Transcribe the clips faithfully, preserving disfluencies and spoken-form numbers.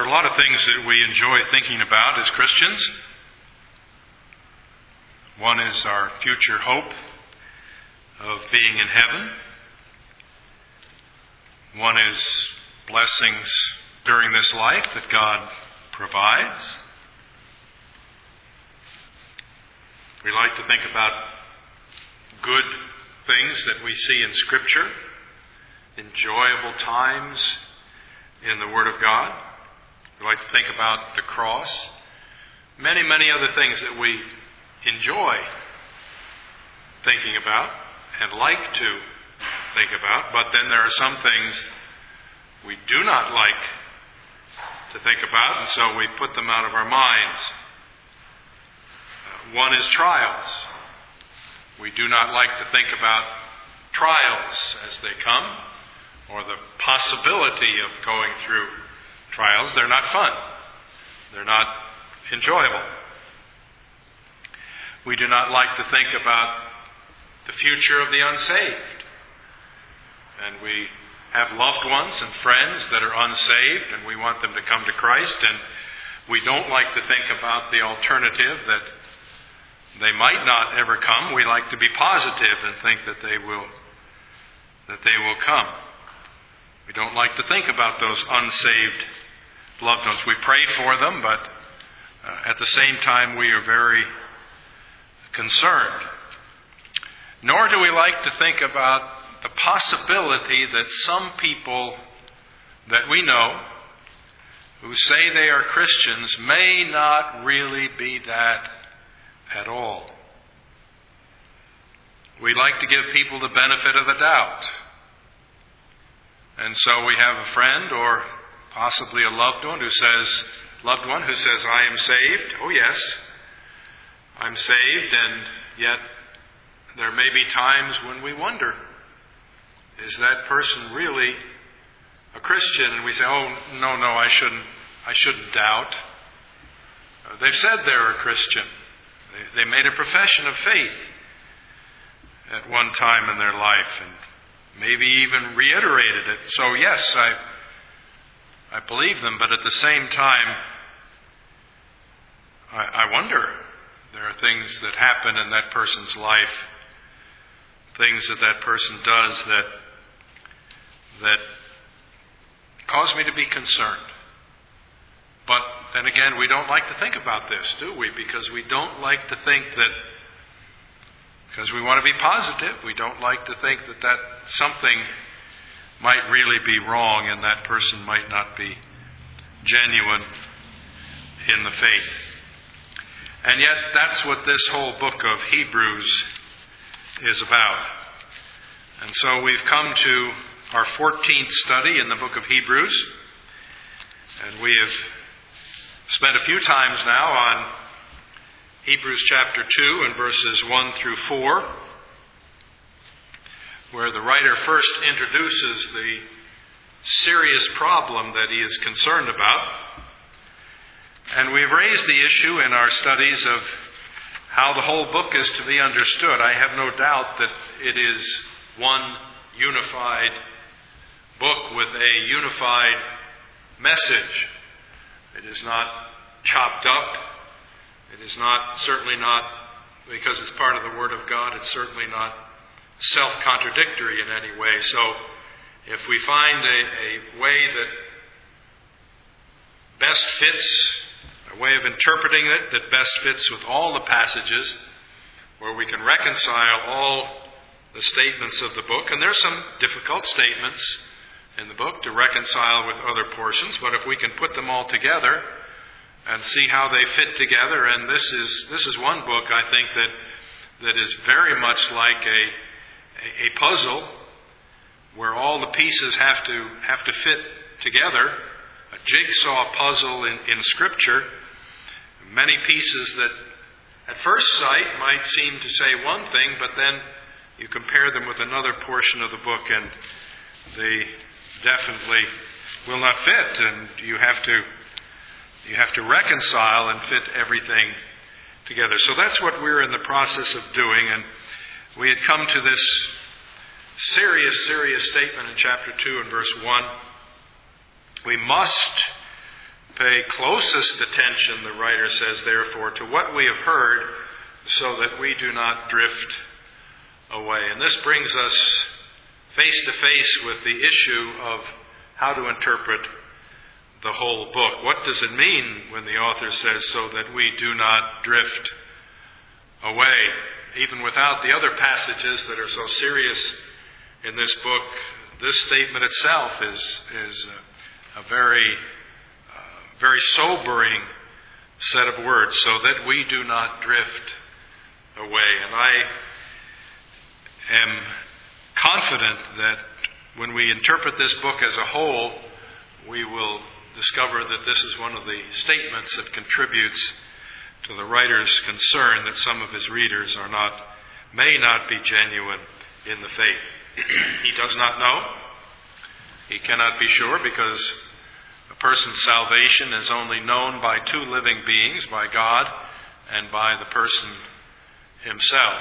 are a lot of things that we enjoy thinking about as Christians. One is our future hope of being in heaven. One is blessings during this life that God provides. We like to think about good things that we see in Scripture, enjoyable times in the Word of God. We like to think about the cross, many, many other things that we enjoy thinking about and like to think about, but then there are some things we do not like to think about, and so we put them out of our minds. Uh, one is trials. We do not like to think about trials as they come, or the possibility of going through trials. They're not fun. They're not enjoyable. We do not like to think about the future of the unsaved. And we have loved ones and friends that are unsaved, and we want them to come to Christ, and we don't like to think about the alternative that they might not ever come. We like to be positive and think that they will that they will come. We don't like to think about those unsaved loved ones. We pray for them, but uh, at the same time we are very concerned. Nor do we like to think about the possibility that some people that we know who say they are Christians may not really be that at all. We like to give people the benefit of the doubt. And so we have a friend or possibly a loved one who says, loved one who says, I am saved. Oh yes, I'm saved, and yet there may be times when we wonder, is that person really a Christian? And we say, oh, no, no, I shouldn't, I shouldn't doubt. Uh, they've said they're a Christian. They, they made a profession of faith at one time in their life, and maybe even reiterated it. So yes, I, I believe them, but at the same time, I, I wonder. There are things that happen in that person's life, things that that person does that that cause me to be concerned. But then again, we don't like to think about this, do we? Because we don't like to think that, because we want to be positive, we don't like to think that that something might really be wrong and that person might not be genuine in the faith. And yet, that's what this whole book of Hebrews is about. And so we've come to our fourteenth study in the book of Hebrews. And we have spent a few times now on Hebrews chapter two and verses one through four, where the writer first introduces the serious problem that he is concerned about. And we've raised the issue in our studies of how the whole book is to be understood. I have no doubt that it is one unified book with a unified message. It is not chopped up. It is not, certainly not, because it's part of the Word of God, it's certainly not self-contradictory in any way. So if we find a, a way that best fits, a way of interpreting it that best fits with all the passages, where we can reconcile all the statements of the book, and there's some difficult statements in the book to reconcile with other portions, but if we can put them all together and see how they fit together, and this is this is one book, I think, that that is very much like a a, a puzzle where all the pieces have to have to fit together, a jigsaw puzzle in, in Scripture, many pieces that at first sight might seem to say one thing, but then you compare them with another portion of the book and they definitely will not fit, and you have to you have to reconcile and fit everything together. So that's what we're in the process of doing, and we had come to this serious, serious statement in chapter two and verse one. We must pay closest attention, the writer says, therefore, to what we have heard, so that we do not drift away. And this brings us face to face with the issue of how to interpret the whole book. What does it mean when the author says, so that we do not drift away? Even without the other passages that are so serious in this book, this statement itself is, is a, a very, uh, very sobering set of words, so that we do not drift away. And I am confident that when we interpret this book as a whole, we will discover that this is one of the statements that contributes to the writer's concern that some of his readers are not, may not be genuine in the faith. He does not know. He cannot be sure, because a person's salvation is only known by two living beings, by God and by the person himself.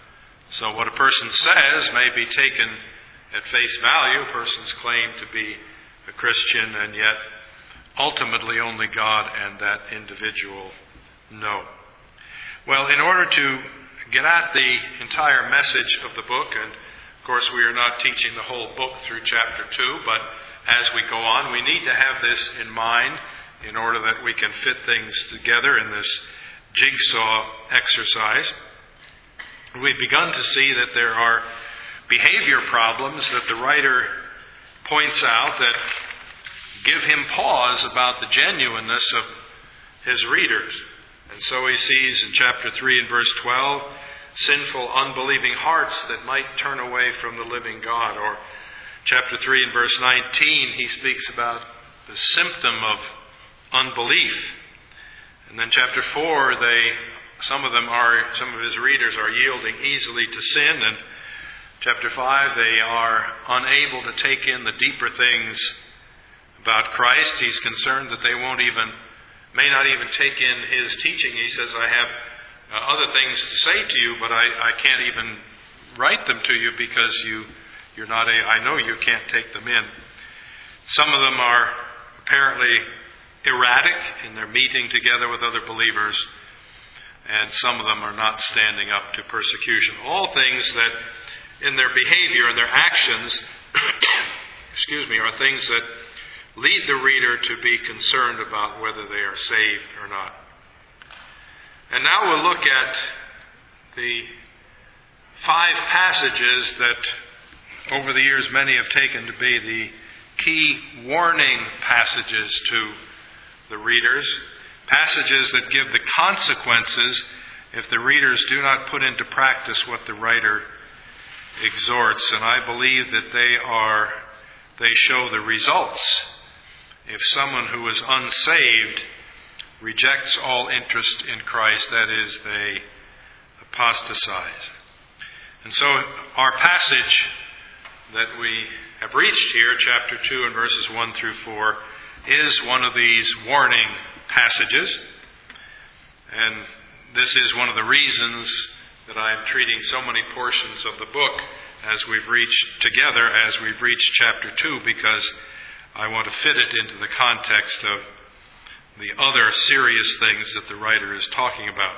So what a person says may be taken at face value. A person's claim to be a Christian, and yet ultimately only God and that individual know. Well, in order to get at the entire message of the book, and of course we are not teaching the whole book through chapter two, but as we go on, we need to have this in mind in order that we can fit things together in this jigsaw exercise. We've begun to see that there are behavior problems that the writer points out that give him pause about the genuineness of his readers. And so he sees in chapter three and verse twelve, sinful, unbelieving hearts that might turn away from the living God. Or chapter three and verse nineteen, he speaks about the symptom of unbelief. And then chapter four, they, some of them are, some of his readers are yielding easily to sin. And chapter five, they are unable to take in the deeper things about Christ. He's concerned that they won't even, may not even take in his teaching. He says, I have uh, other things to say to you, but I, I can't even write them to you because you, you're not a, I know you can't take them in. Some of them are apparently erratic in their meeting together with other believers, and some of them are not standing up to persecution. All things that in their behavior and their actions, excuse me, are things that lead the reader to be concerned about whether they are saved or not. And now we'll look at the five passages that over the years many have taken to be the key warning passages to the readers, passages that give the consequences if the readers do not put into practice what the writer exhorts. And I believe that they are, they show the results. If someone who is unsaved rejects all interest in Christ, that is, they apostatize. And so our passage that we have reached here, chapter two and verses one through four, is one of these warning passages. And this is one of the reasons that I am treating so many portions of the book as we've reached together, as we've reached chapter two, because I want to fit it into the context of the other serious things that the writer is talking about.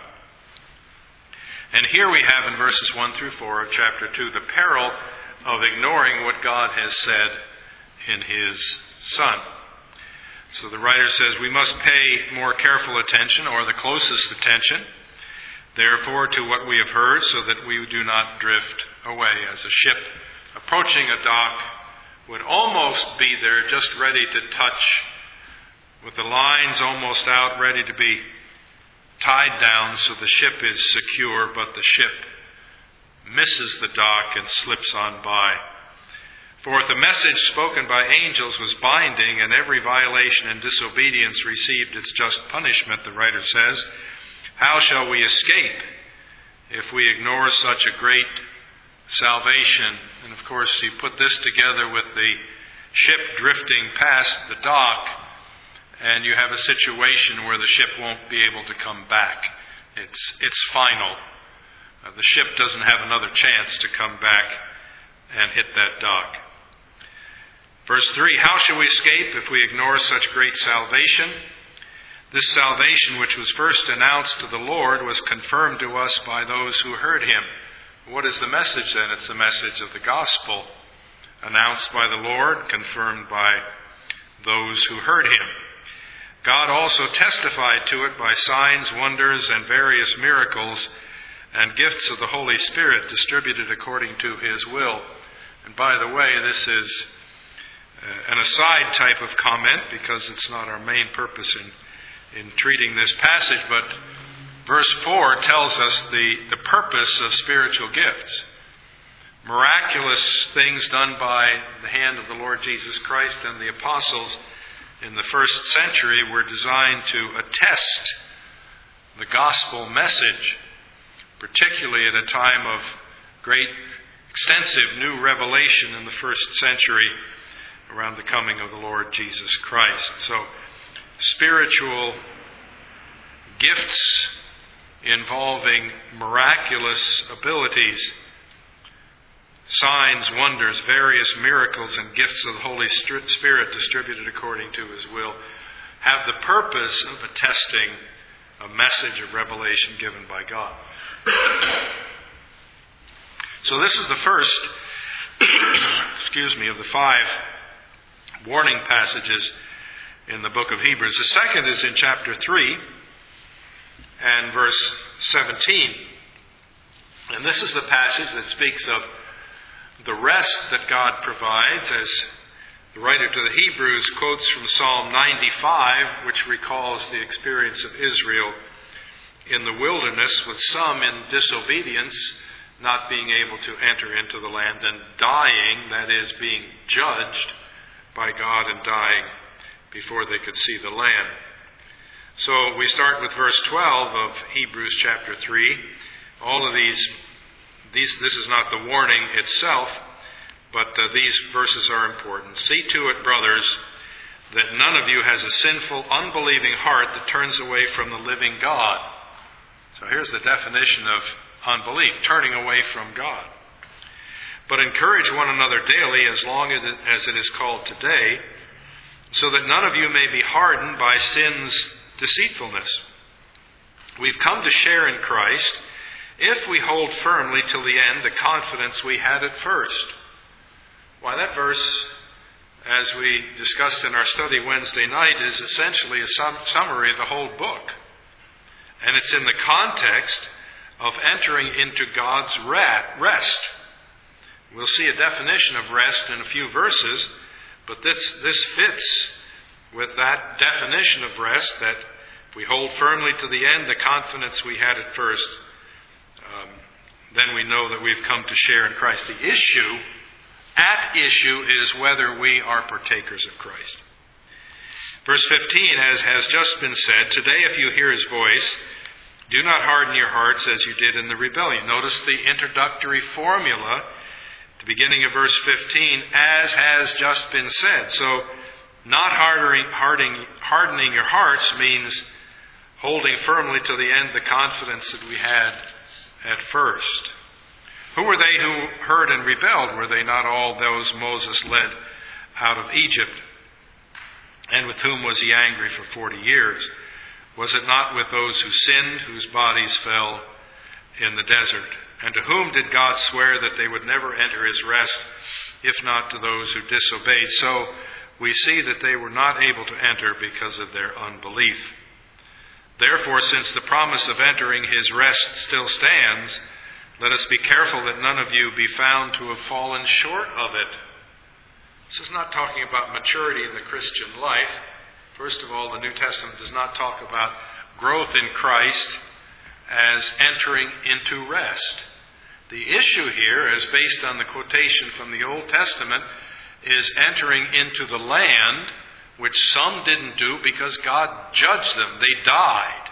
And here we have in verses one through four of chapter two the peril of ignoring what God has said in His Son. So the writer says we must pay more careful attention, or the closest attention, therefore, to what we have heard, so that we do not drift away. As a ship approaching a dock would almost be there, just ready to touch, with the lines almost out, ready to be tied down so the ship is secure, but the ship misses the dock and slips on by. For if the message spoken by angels was binding, and every violation and disobedience received its just punishment, the writer says, how shall we escape if we ignore such a great salvation? And of course, you put this together with the ship drifting past the dock, and you have a situation where the ship won't be able to come back. It's, it's final. Uh, the ship doesn't have another chance to come back and hit that dock. Verse three, how shall we escape if we ignore such great salvation? This salvation, which was first announced to the Lord, was confirmed to us by those who heard him. What is the message then? It's the message of the gospel, announced by the Lord, confirmed by those who heard him. God also testified to it by signs, wonders, and various miracles and gifts of the Holy Spirit distributed according to his will. And by the way, this is uh, an aside type of comment because it's not our main purpose in in treating this passage, but verse four tells us the, the purpose of spiritual gifts. Miraculous things done by the hand of the Lord Jesus Christ and the apostles in the first century were designed to attest the gospel message, particularly at a time of great, extensive new revelation in the first century around the coming of the Lord Jesus Christ. So, spiritual gifts involving miraculous abilities, signs, wonders, various miracles, and gifts of the Holy Spirit distributed according to his will, have the purpose of attesting a message of revelation given by God. So this is the first, excuse me, of the five warning passages in the book of Hebrews. The second is in chapter three and verse seventeen. And this is the passage that speaks of the rest that God provides, as the writer to the Hebrews quotes from Psalm ninety-five, which recalls the experience of Israel in the wilderness, with some in disobedience not being able to enter into the land and dying, that is, being judged by God and dying before they could see the land. So we start with verse twelve of Hebrews chapter three. All of these, these this is not the warning itself, but uh, these verses are important. See to it, brothers, that none of you has a sinful, unbelieving heart that turns away from the living God. So here's the definition of unbelief, turning away from God. But encourage one another daily, as long as it, as it is called today, so that none of you may be hardened by sin's deceitfulness. We've come to share in Christ if we hold firmly till the end the confidence we had at first. Why, that verse, as we discussed in our study Wednesday night, is essentially a sum- summary of the whole book. And it's in the context of entering into God's rest. We'll see a definition of rest in a few verses, but this, this fits with that definition of rest, that if we hold firmly to the end the confidence we had at first, um, then we know that we've come to share in Christ. The issue, at issue, is whether we are partakers of Christ. Verse fifteen, as has just been said, today if you hear his voice, do not harden your hearts as you did in the rebellion. Notice the introductory formula at the beginning of verse fifteen, as has just been said. So, not hardening, hardening, hardening your hearts means holding firmly to the end the confidence that we had at first. Who were they who heard and rebelled? Were they not all those Moses led out of Egypt? And with whom was he angry for forty years? Was it not with those who sinned, whose bodies fell in the desert? And to whom did God swear that they would never enter his rest, if not to those who disobeyed? So we see that they were not able to enter because of their unbelief. Therefore, since the promise of entering his rest still stands, let us be careful that none of you be found to have fallen short of it. This is not talking about maturity in the Christian life. First of all, the New Testament does not talk about growth in Christ as entering into rest. The issue here, as based on the quotation from the Old Testament, is entering into the land, which some didn't do because God judged them. They died.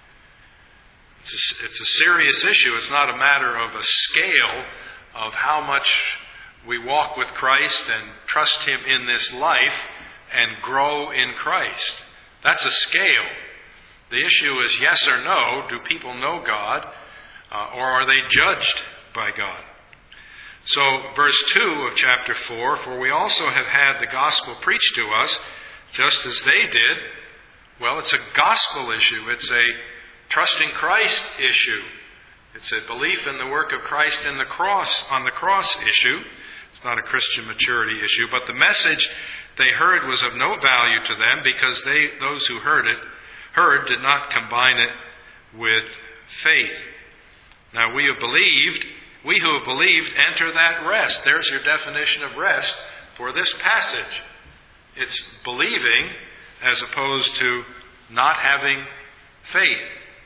It's a, it's a serious issue. It's not a matter of a scale of how much we walk with Christ and trust him in this life and grow in Christ. That's a scale. The issue is yes or no. Do people know God, uh, or are they judged by God? So, verse two of chapter four, for we also have had the gospel preached to us, just as they did, Well, it's a gospel issue. It's a trusting Christ issue. It's a belief in the work of Christ in the cross, on the cross issue. It's not a Christian maturity issue, but the message they heard was of no value to them because they, those who heard it, heard did not combine it with faith. Now we have believed, we who have believed enter that rest. There's your definition of rest for this passage. It's believing as opposed to not having faith.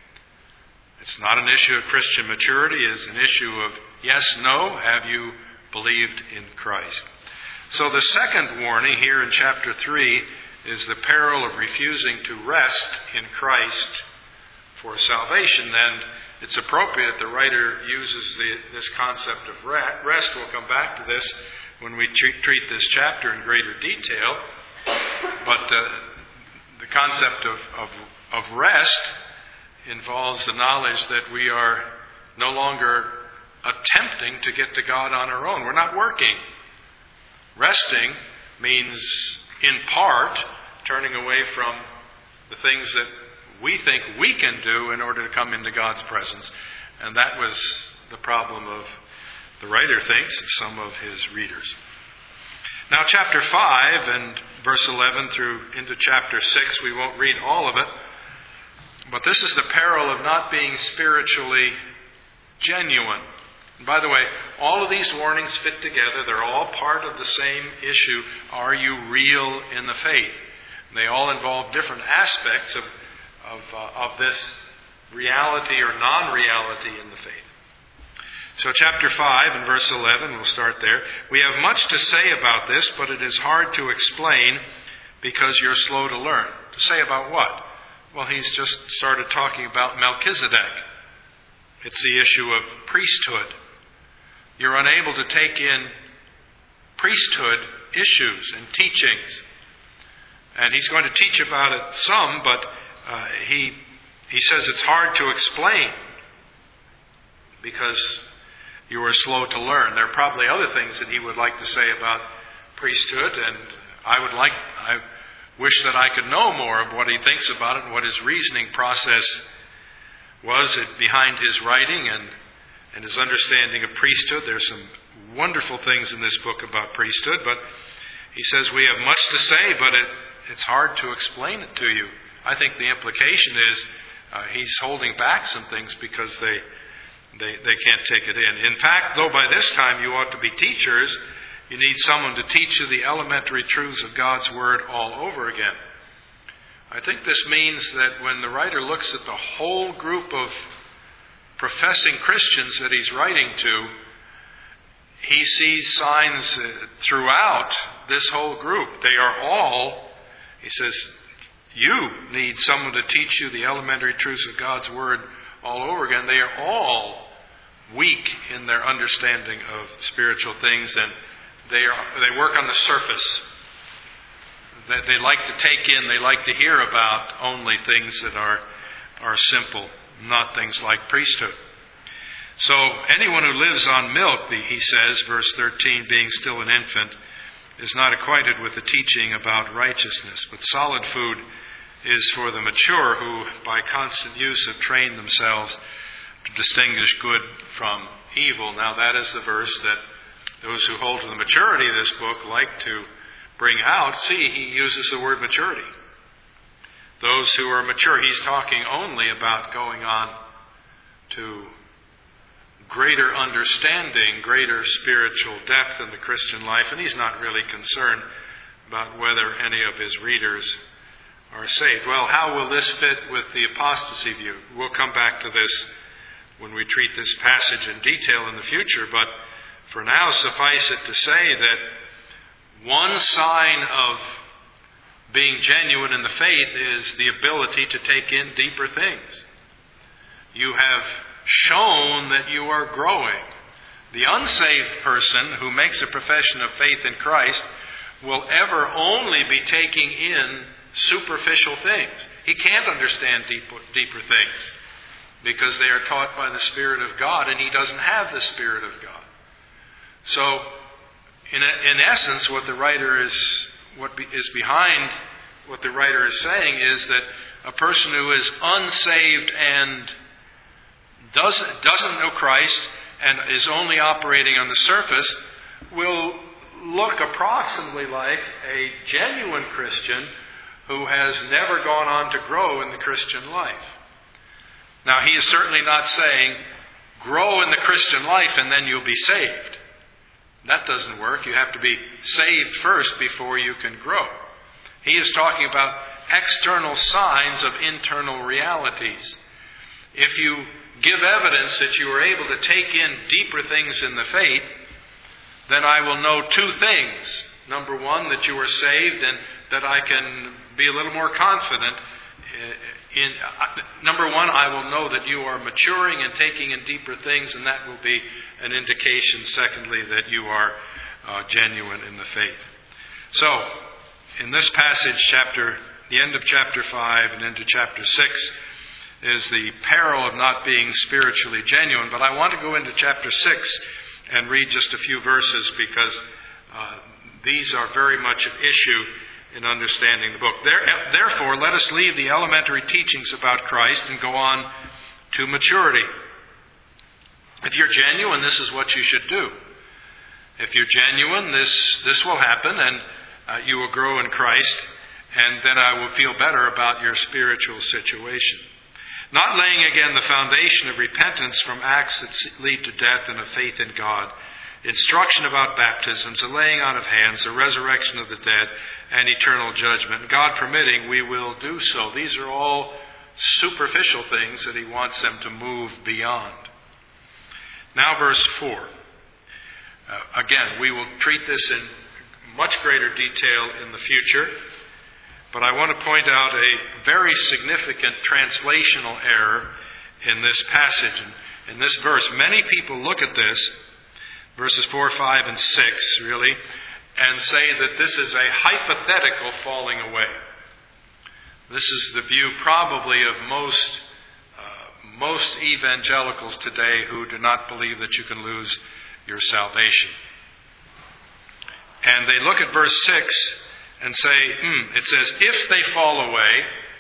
It's not an issue of Christian maturity. It's an issue of yes, no, have you believed in Christ? So the second warning here in chapter three is the peril of refusing to rest in Christ for salvation. And it's appropriate the writer uses the, this concept of rest. We'll come back to this when we treat, treat this chapter in greater detail. But uh, the concept of, of, of rest involves the knowledge that we are no longer attempting to get to God on our own. We're not working. Resting means, in part, turning away from the things that we think we can do in order to come into God's presence. And that was the problem of, the writer thinks, of some of his readers. Now, chapter five and verse eleven through into chapter six, we won't read all of it, but this is the peril of not being spiritually genuine. And by the way, all of these warnings fit together. They're all part of the same issue. Are you real in the faith? And they all involve different aspects of, of, uh, of this reality or non-reality in the faith. So chapter five and verse eleven, we'll start there. We have much to say about this, but it is hard to explain because you're slow to learn. To say about what? Well, he's just started talking about Melchizedek. It's the issue of priesthood. You're unable to take in priesthood issues and teachings. And he's going to teach about it some, but uh, he he says it's hard to explain because you are slow to learn. There are probably other things that he would like to say about priesthood, and I would like, I wish that I could know more of what he thinks about it and what his reasoning process was behind his writing and, and his understanding of priesthood. There's some wonderful things in this book about priesthood, but he says we have much to say, but it, it's hard to explain it to you. I think the implication is uh, he's holding back some things because they They, they can't take it in. In fact, though by this time you ought to be teachers, you need someone to teach you the elementary truths of God's Word all over again. I think this means that when the writer looks at the whole group of professing Christians that he's writing to, he sees signs throughout this whole group. They are all, he says, you need someone to teach you the elementary truths of God's Word all over again. They are all weak in their understanding of spiritual things, and they are they work on the surface. They, they like to take in, they like to hear about only things that are are simple, not things like priesthood. So anyone who lives on milk, he says, verse thirteen, being still an infant, is not acquainted with the teaching about righteousness, but solid food is for the mature who, by constant use, have trained themselves to distinguish good from evil. Now, that is the verse that those who hold to the maturity of this book like to bring out. See, he uses the word maturity. Those who are mature, he's talking only about going on to greater understanding, greater spiritual depth in the Christian life, and he's not really concerned about whether any of his readers are saved. Well, how will this fit with the apostasy view? We'll come back to this when we treat this passage in detail in the future, but for now, suffice it to say that one sign of being genuine in the faith is the ability to take in deeper things. You have shown that you are growing. The unsaved person who makes a profession of faith in Christ will ever only be taking in superficial things. He can't understand deeper, deeper things because they are taught by the Spirit of God, and he doesn't have the Spirit of God. So, in, in essence, what the writer is, what be, is behind what the writer is saying is that a person who is unsaved and doesn't, doesn't know Christ and is only operating on the surface will look approximately like a genuine Christian who has never gone on to grow in the Christian life. Now, he is certainly not saying, grow in the Christian life and then you'll be saved. That doesn't work. You have to be saved first before you can grow. He is talking about external signs of internal realities. If you give evidence that you are able to take in deeper things in the faith, then I will know two things. Number one, that you are saved and that I can be a little more confident. In, uh, number one, I will know that you are maturing and taking in deeper things, and that will be an indication, secondly, that you are uh, genuine in the faith. So, in this passage, chapter, the end of chapter five and into chapter six, is the peril of not being spiritually genuine. But I want to go into chapter six and read just a few verses because uh, these are very much an issue in understanding the book. Therefore, let us leave the elementary teachings about Christ and go on to maturity. If you're genuine, this is what you should do. If you're genuine, this, this will happen, and uh, you will grow in Christ, and then I will feel better about your spiritual situation. Not laying again the foundation of repentance from acts that lead to death and of faith in God, instruction about baptisms, the laying on of hands, the resurrection of the dead, and eternal judgment. God permitting, we will do so. These are all superficial things that he wants them to move beyond. Now verse four. Uh, again, we will treat this in much greater detail in the future, but I want to point out a very significant translational error in this passage. In this verse, many people look at this, verses four, five, and six, really, and say that this is a hypothetical falling away. This is the view probably of most uh, most evangelicals today who do not believe that you can lose your salvation. And they look at verse six and say, hmm, it says, if they fall away,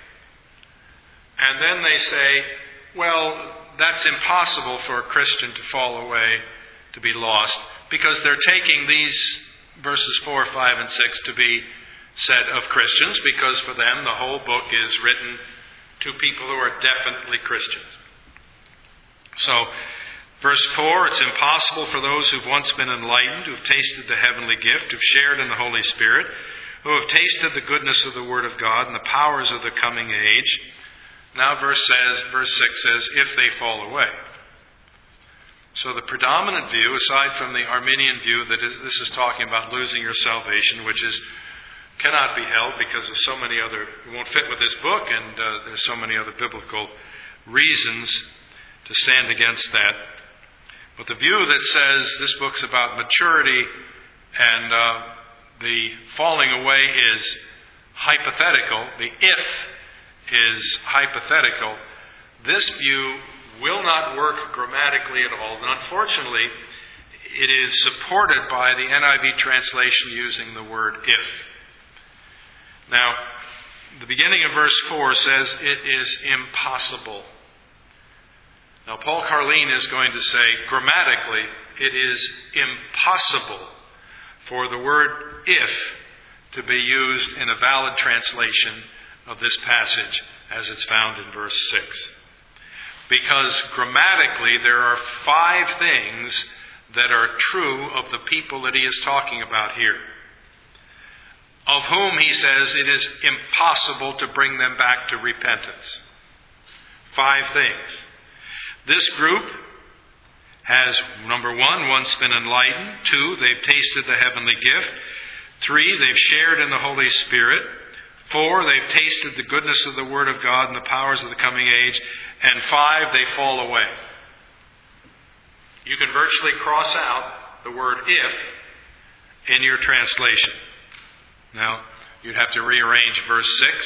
and then they say, well, that's impossible for a Christian to fall away, to be lost, because they're taking these verses four, five, and six to be said of Christians, because for them the whole book is written to people who are definitely Christians. So, verse four, it's impossible for those who've once been enlightened, who've tasted the heavenly gift, who've shared in the Holy Spirit, who have tasted the goodness of the Word of God and the powers of the coming age. Now verse says, verse six says, if they fall away. So the predominant view, aside from the Arminian view that is, this is talking about losing your salvation, which is cannot be held because of so many other, it won't fit with this book, and uh, there's so many other biblical reasons to stand against that. But the view that says this book's about maturity and uh, the falling away is hypothetical, the if is hypothetical, this view will not work grammatically at all. And unfortunately, it is supported by the N I V translation using the word if. Now, the beginning of verse four says it is impossible. Now, Paul Carlin is going to say, grammatically, it is impossible for the word if to be used in a valid translation of this passage as it's found in verse six. Because grammatically there are five things that are true of the people that he is talking about here, of whom he says it is impossible to bring them back to repentance. Five things. This group has, number one, once been enlightened. Two, they've tasted the heavenly gift. Three, they've shared in the Holy Spirit. Four, they've tasted the goodness of the Word of God and the powers of the coming age. And five, they fall away. You can virtually cross out the word if in your translation. Now, you'd have to rearrange verse six.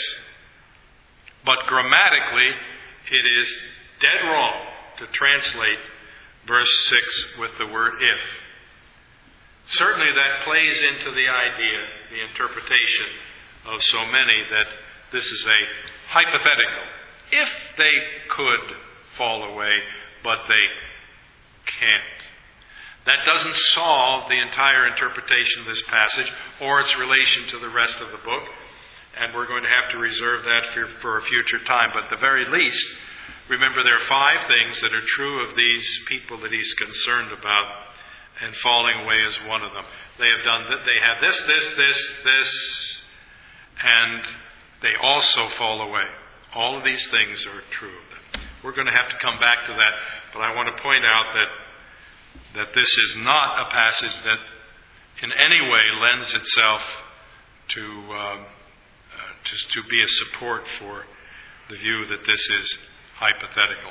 But grammatically, it is dead wrong to translate verse six with the word if. Certainly that plays into the idea, the interpretation of so many that this is a hypothetical. If they could fall away, but they can't. That doesn't solve the entire interpretation of this passage or its relation to the rest of the book, and we're going to have to reserve that for, for a future time. But at the very least, remember there are five things that are true of these people that he's concerned about, and falling away is one of them. They have done that. They have this, this, this, this, and they also fall away. All of these things are true of them. We're going to have to come back to that, but I want to point out that that this is not a passage that in any way lends itself to, um, uh, to, to be a support for the view that this is hypothetical.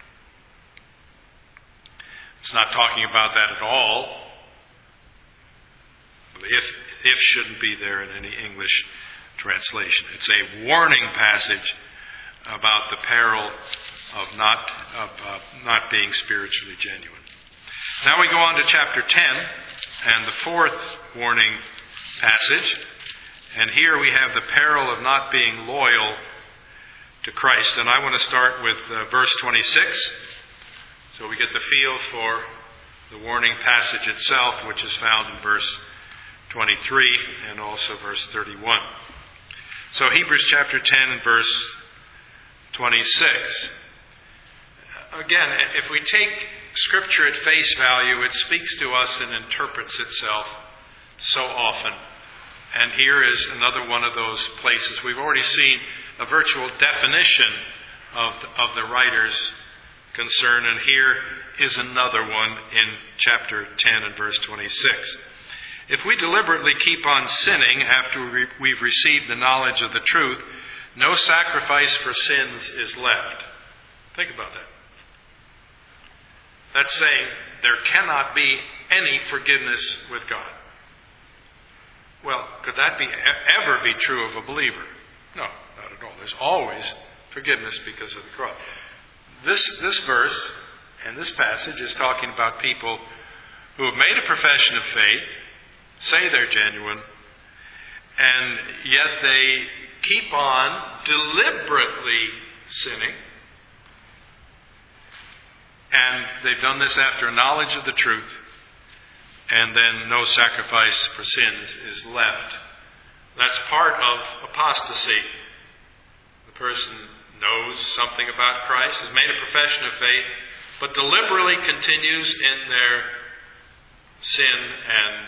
It's not talking about that at all. If, if shouldn't be there in any English translation. It's a warning passage about the peril of not, of, uh, not being spiritually genuine. Now we go on to chapter ten, and the fourth warning passage. And here we have the peril of not being loyal to Christ. And I want to start with uh, verse twenty-six, so we get the feel for the warning passage itself, which is found in verse twenty-three and also verse thirty-one. So Hebrews chapter ten and verse twenty-six. Again, if we take Scripture at face value, it speaks to us and interprets itself so often. And here is another one of those places. We've already seen a virtual definition of, of the writer's concern, and here is another one in chapter ten and verse twenty-six. If we deliberately keep on sinning after we've received the knowledge of the truth, no sacrifice for sins is left. Think about that. That's saying there cannot be any forgiveness with God. Well, could that be ever be true of a believer? No, not at all. There's always forgiveness because of the cross. This, this verse and this passage is talking about people who have made a profession of faith, say they're genuine, and yet they keep on deliberately sinning. And they've done this after knowledge of the truth, and then no sacrifice for sins is left. That's part of apostasy. The person knows something about Christ, has made a profession of faith, but deliberately continues in their sin and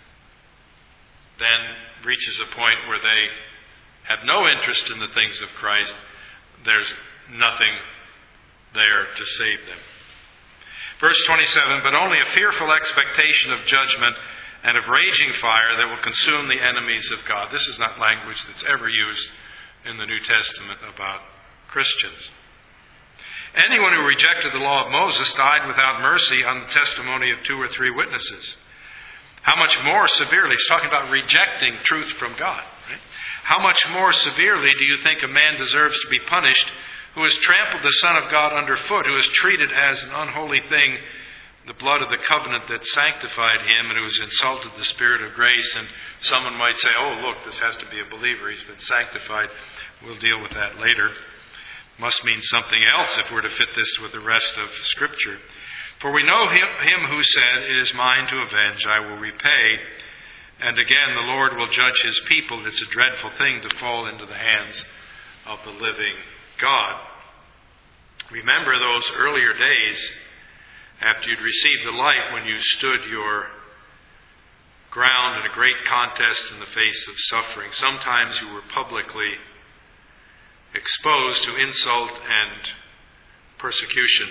then reaches a point where they have no interest in the things of Christ. There's nothing there to save them. Verse twenty-seven, but only a fearful expectation of judgment and of raging fire that will consume the enemies of God. This is not language that's ever used in the New Testament about Christians. Anyone who rejected the law of Moses died without mercy on the testimony of two or three witnesses. How much more severely, he's talking about rejecting truth from God, right? How much more severely do you think a man deserves to be punished who has trampled the Son of God underfoot, who has treated as an unholy thing the blood of the covenant that sanctified him, and who has insulted the Spirit of grace? And someone might say, oh, look, this has to be a believer. He's been sanctified. We'll deal with that later. Must mean something else if we're to fit this with the rest of Scripture. For we know him, him who said, it is mine to avenge, I will repay. And again, the Lord will judge his people. It's a dreadful thing to fall into the hands of the living God. Remember those earlier days after you'd received the light, when you stood your ground in a great contest in the face of suffering. Sometimes you were publicly exposed to insult and persecution.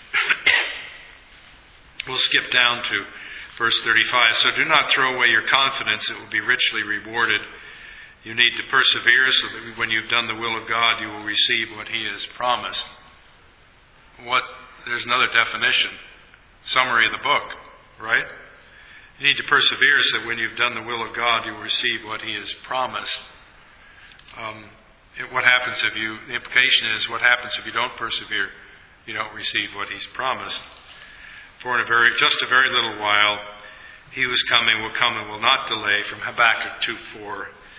We'll skip down to verse thirty-five. So do not throw away your confidence, it will be richly rewarded. You need to persevere so that when you've done the will of God, you will receive what he has promised. What? There's another definition. Summary of the book, right? You need to persevere so that when you've done the will of God, you will receive what he has promised. Um, it, what happens if you, the implication is, what happens if you don't persevere? You don't receive what he's promised. For in a very, just a very little while, he who is coming will come and will not delay, from Habakkuk two four.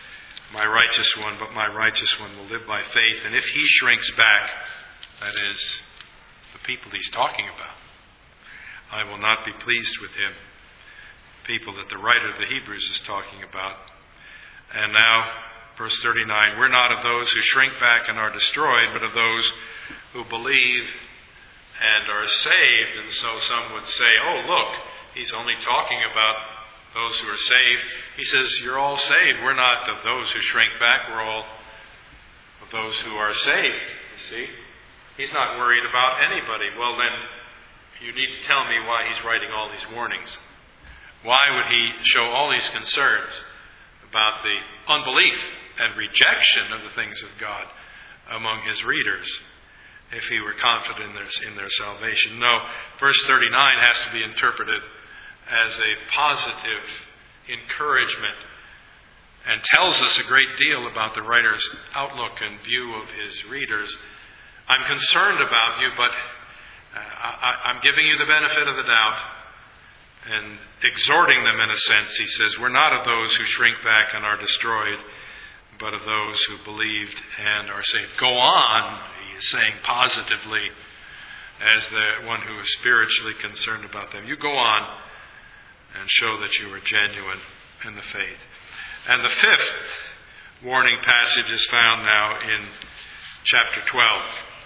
my righteous one, but my righteous one will live by faith. And if he shrinks back, that is, the people he's talking about, I will not be pleased with him. People that the writer of the Hebrews is talking about. And now, verse thirty-nine, we're not of those who shrink back and are destroyed, but of those who believe and are saved. And so some would say, oh, look, he's only talking about those who are saved. He says, you're all saved. We're not of those who shrink back. We're all of those who are saved. You see? He's not worried about anybody. Well, then, you need to tell me why he's writing all these warnings. Why would he show all these concerns about the unbelief and rejection of the things of God among his readers if he were confident in their, in their salvation? No, verse thirty-nine has to be interpreted as a positive encouragement and tells us a great deal about the writer's outlook and view of his readers. I'm concerned about you, but uh, I, I'm giving you the benefit of the doubt and exhorting them in a sense. He says, we're not of those who shrink back and are destroyed, but of those who believed and are saved. Go on, he is saying positively, as the one who is spiritually concerned about them. You go on and show that you are genuine in the faith. And the fifth warning passage is found now in chapter twelve.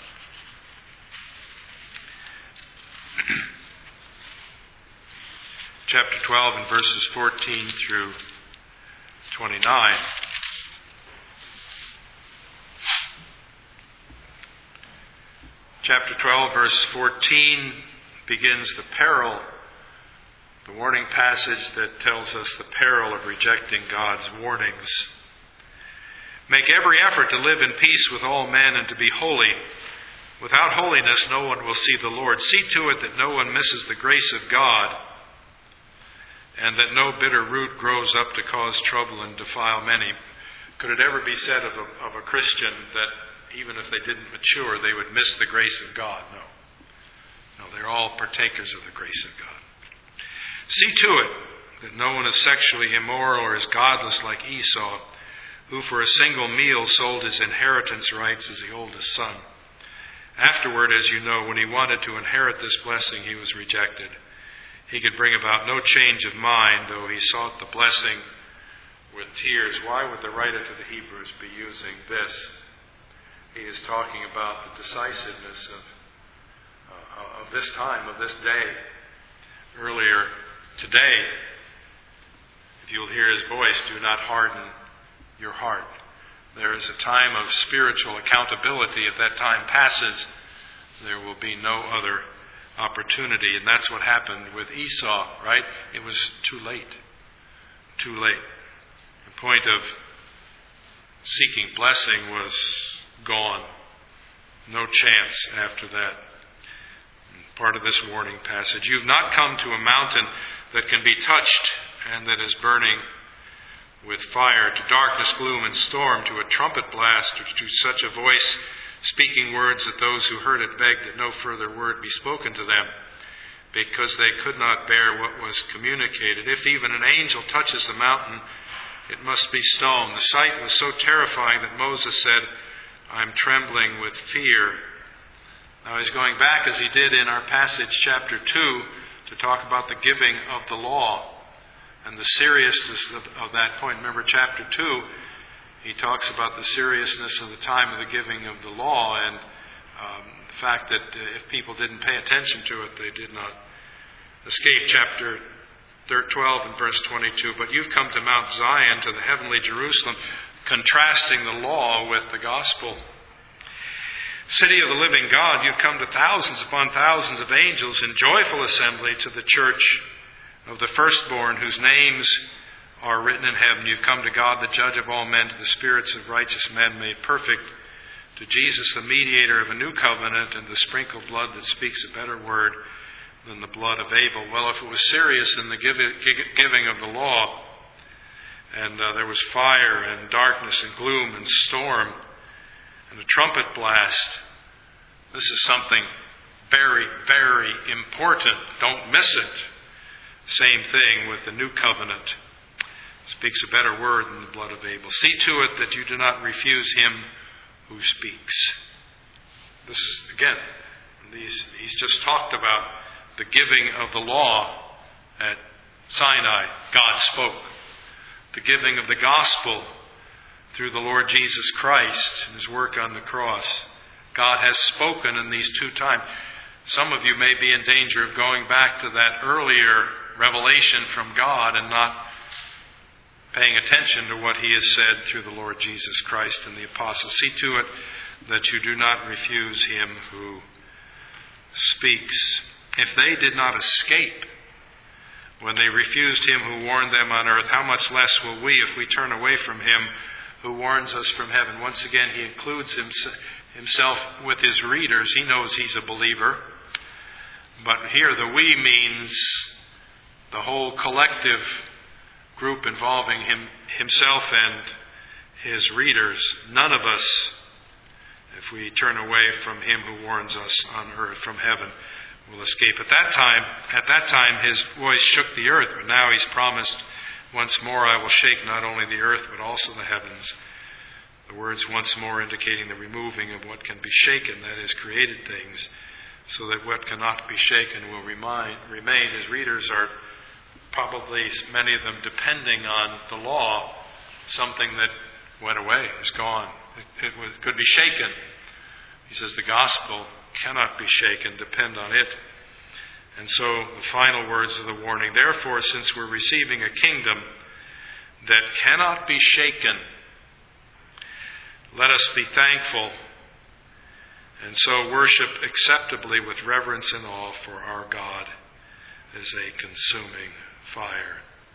Chapter twelve and verses fourteen through twenty-nine. Chapter twelve, verse fourteen begins the peril, the warning passage that tells us the peril of rejecting God's warnings. Make every effort to live in peace with all men and to be holy. Without holiness, no one will see the Lord. See to it that no one misses the grace of God, and that no bitter root grows up to cause trouble and defile many. Could it ever be said of a, of a Christian that even if they didn't mature, they would miss the grace of God? No. No, they're all partakers of the grace of God. See to it that no one is sexually immoral or is godless like Esau, who for a single meal sold his inheritance rights as the oldest son. Afterward, as you know, when he wanted to inherit this blessing, he was rejected. He could bring about no change of mind, though he sought the blessing with tears. Why would the writer to the Hebrews be using this? He is talking about the decisiveness of, uh, of this time, of this day. Earlier today, if you'll hear his voice, do not harden your heart. There is a time of spiritual accountability. If that time passes, there will be no other opportunity. And that's what happened with Esau, right? It was too late. Too late. The point of seeking blessing was gone. No chance after that. Part of this warning passage. You've not come to a mountain that can be touched and that is burning with fire, to darkness, gloom, and storm, to a trumpet blast, or to such a voice speaking words that those who heard it begged that no further word be spoken to them, because they could not bear what was communicated. If even an angel touches the mountain, it must be stone. The sight was so terrifying that Moses said, I'm trembling with fear. Now he's going back, as he did in our passage, chapter two, to talk about the giving of the law and the seriousness of, of that point. Remember, chapter two, he talks about the seriousness of the time of the giving of the law and um, the fact that uh, if people didn't pay attention to it, they did not escape. Chapter twelve and verse twenty-two, but you've come to Mount Zion, to the heavenly Jerusalem, contrasting the law with the gospel. City of the living God, you've come to thousands upon thousands of angels in joyful assembly to the church of the firstborn, whose names are written in heaven. You've come to God, the judge of all men, to the spirits of righteous men made perfect, to Jesus, the mediator of a new covenant, and the sprinkled blood that speaks a better word than the blood of Abel. Well, if it was serious in the giving of the law, and uh, there was fire and darkness and gloom and storm and a trumpet blast, this is something very, very important. Don't miss it. Same thing with the new covenant. speaks a better word than the blood of Abel. See to it that you do not refuse him who speaks. This is, again, these, he's just talked about the giving of the law at Sinai. God spoke. The giving of the gospel through the Lord Jesus Christ and his work on the cross. God has spoken in these two times. Some of you may be in danger of going back to that earlier revelation from God and not paying attention to what he has said through the Lord Jesus Christ and the apostles. See to it that you do not refuse him who speaks. If they did not escape when they refused him who warned them on earth, how much less will we if we turn away from him who warns us from heaven? Once again, he includes himself with his readers. He knows he's a believer. But here the we means the whole collective group involving him, himself and his readers. None of us, if we turn away from him who warns us on earth from heaven, will escape. At that time, at that time his voice shook the earth, but now he's promised, once more I will shake not only the earth but also the heavens. The words once more indicating the removing of what can be shaken, that is, created things, so that what cannot be shaken will remain. His readers are probably, many of them, depending on the law, something that went away, is gone. It, it was, could be shaken. He says the gospel cannot be shaken, depend on it. And so the final words of the warning, therefore, since we're receiving a kingdom that cannot be shaken, let us be thankful and so worship acceptably with reverence and awe, for our God is a consuming fire.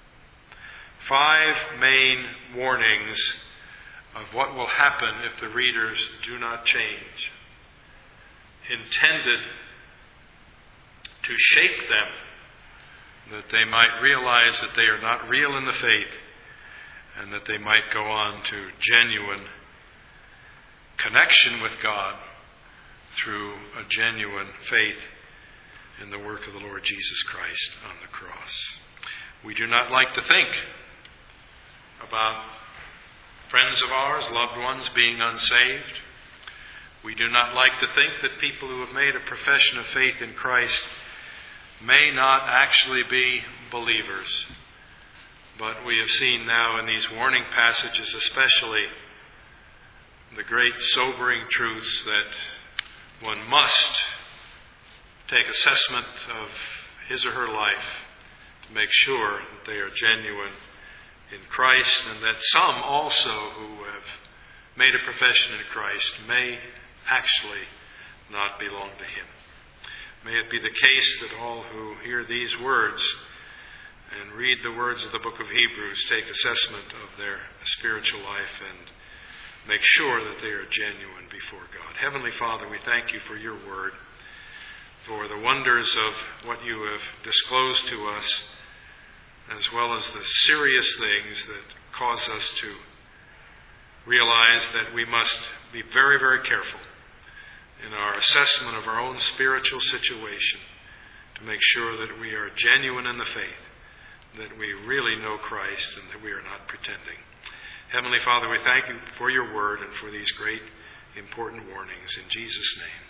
Five main warnings of what will happen if the readers do not change, intended to shake them, that they might realize that they are not real in the faith, and that they might go on to genuine connection with God through a genuine faith in the work of the Lord Jesus Christ on the cross. We do not like to think about friends of ours, loved ones, being unsaved. We do not like to think that people who have made a profession of faith in Christ may not actually be believers. But we have seen now in these warning passages especially the great sobering truths that one must take assessment of his or her life to make sure that they are genuine in Christ, and that some also who have made a profession in Christ may actually not belong to him. May it be the case that all who hear these words and read the words of the book of Hebrews take assessment of their spiritual life and make sure that they are genuine before God. Heavenly Father, we thank you for your word, for the wonders of what you have disclosed to us, as well as the serious things that cause us to realize that we must be very, very careful in our assessment of our own spiritual situation to make sure that we are genuine in the faith, that we really know Christ, and that we are not pretending. Heavenly Father, we thank you for your word and for these great, important warnings. In Jesus' name.